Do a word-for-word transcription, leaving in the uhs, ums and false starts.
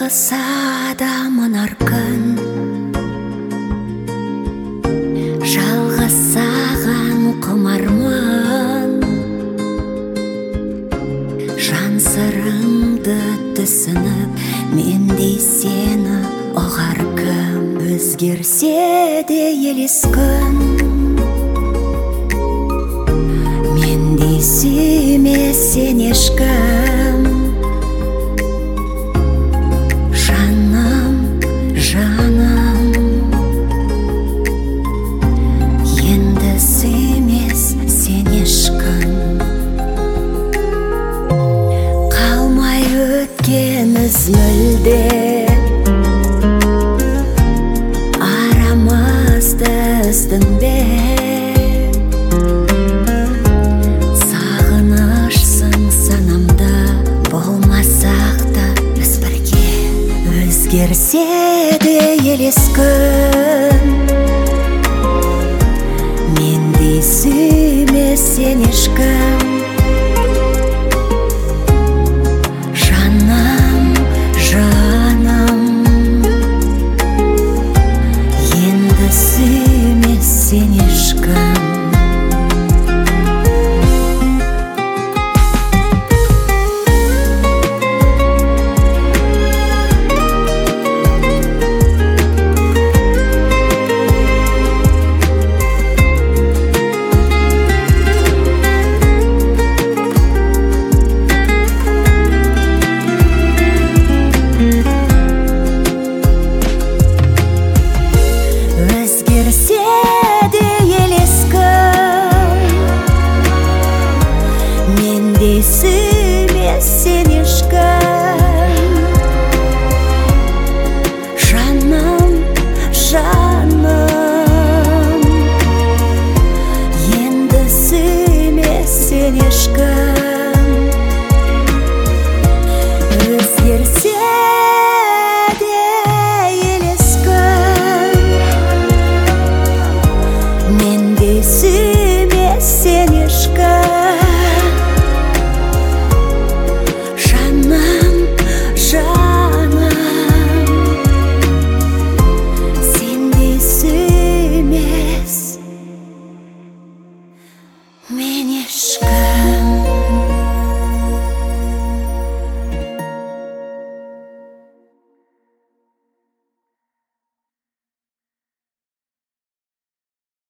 шалғыса да мұнар күн, жалғыз саған құмармын. Жан сырыңды түсініп, мендей сені ұғар кім. Өзгерсе де елес күн, мендей сүймес сен ешкім. Жаным, жаным, енді сүймес сен ешкім. Қалмай өткеніз мүлде, арамызды үздің бе. Сағынышсың санамда, болмасақ та біз бірге. Өзгерсе де елес күн, мендей сүймес сен ешкім. Жаным, жаным, енді сүймес сен ешкім. Өзгерсе де елес күн, мендей сүймес сен ешкім. Жаным, жаным, енді сүймес сен ешкім. Өзгерсе де елес күн, мендей сүймес сен ешкім. Жаным, жаным, сендей сүймес мен ешкім.